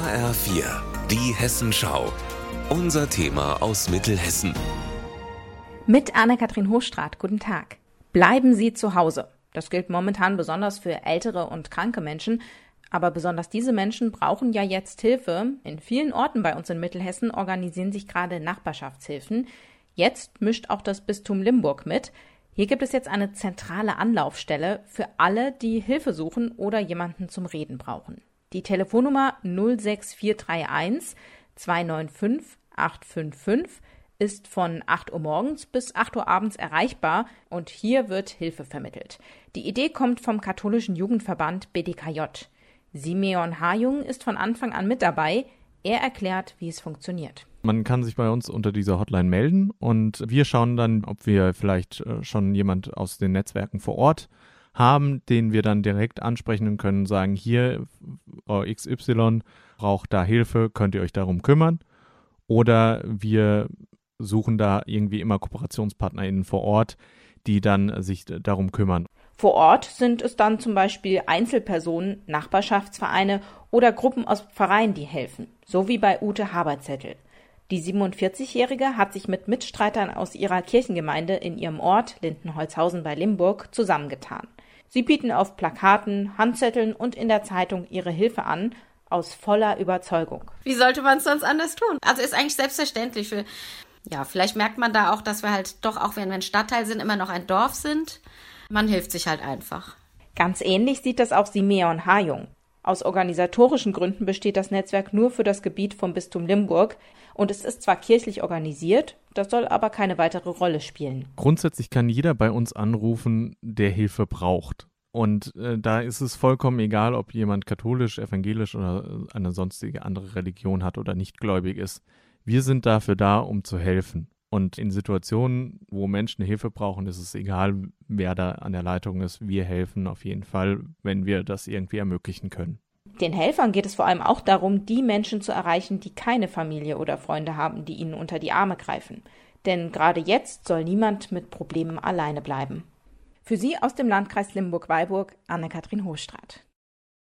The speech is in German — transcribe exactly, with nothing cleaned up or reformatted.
H R vier, die Hessenschau. Unser Thema aus Mittelhessen. Mit Anne-Kathrin Hochstraat, guten Tag. Bleiben Sie zu Hause. Das gilt momentan besonders für ältere und kranke Menschen. Aber besonders diese Menschen brauchen ja jetzt Hilfe. In vielen Orten bei uns in Mittelhessen organisieren sich gerade Nachbarschaftshilfen. Jetzt mischt auch das Bistum Limburg mit. Hier gibt es jetzt eine zentrale Anlaufstelle für alle, die Hilfe suchen oder jemanden zum Reden brauchen. Die Telefonnummer null sechs vier drei eins zwei neun fünf acht fünf fünf ist von acht Uhr morgens bis acht Uhr abends erreichbar und hier wird Hilfe vermittelt. Die Idee kommt vom katholischen Jugendverband B D K J. Simeon Hajung ist von Anfang an mit dabei. Er erklärt, wie es funktioniert. Man kann sich bei uns unter dieser Hotline melden und wir schauen dann, ob wir vielleicht schon jemand aus den Netzwerken vor Ort haben, den wir dann direkt ansprechen können und sagen, hier, Frau X Y braucht da Hilfe, könnt ihr euch darum kümmern? Oder wir suchen da irgendwie immer KooperationspartnerInnen vor Ort, die dann sich darum kümmern. Vor Ort sind es dann zum Beispiel Einzelpersonen, Nachbarschaftsvereine oder Gruppen aus Pfarreien, die helfen, so wie bei Ute Haberzettel. Die siebenundvierzigjährige hat sich mit Mitstreitern aus ihrer Kirchengemeinde in ihrem Ort, Lindenholzhausen bei Limburg, zusammengetan. Sie bieten auf Plakaten, Handzetteln und in der Zeitung ihre Hilfe an, aus voller Überzeugung. Wie sollte man es sonst anders tun? Also ist eigentlich selbstverständlich. Für, ja, vielleicht merkt man da auch, dass wir halt doch, auch wenn wir ein Stadtteil sind, immer noch ein Dorf sind. Man hilft sich halt einfach. Ganz ähnlich sieht das auch Simeon Hajung. Aus organisatorischen Gründen besteht das Netzwerk nur für das Gebiet vom Bistum Limburg und es ist zwar kirchlich organisiert, das soll aber keine weitere Rolle spielen. Grundsätzlich kann jeder bei uns anrufen, der Hilfe braucht. Und äh, da ist es vollkommen egal, ob jemand katholisch, evangelisch oder eine sonstige andere Religion hat oder nicht gläubig ist. Wir sind dafür da, um zu helfen. Und in Situationen, wo Menschen Hilfe brauchen, ist es egal, wer da an der Leitung ist. Wir helfen auf jeden Fall, wenn wir das irgendwie ermöglichen können. Den Helfern geht es vor allem auch darum, die Menschen zu erreichen, die keine Familie oder Freunde haben, die ihnen unter die Arme greifen. Denn gerade jetzt soll niemand mit Problemen alleine bleiben. Für Sie aus dem Landkreis Limburg-Weilburg, Anne-Kathrin Hochstraat.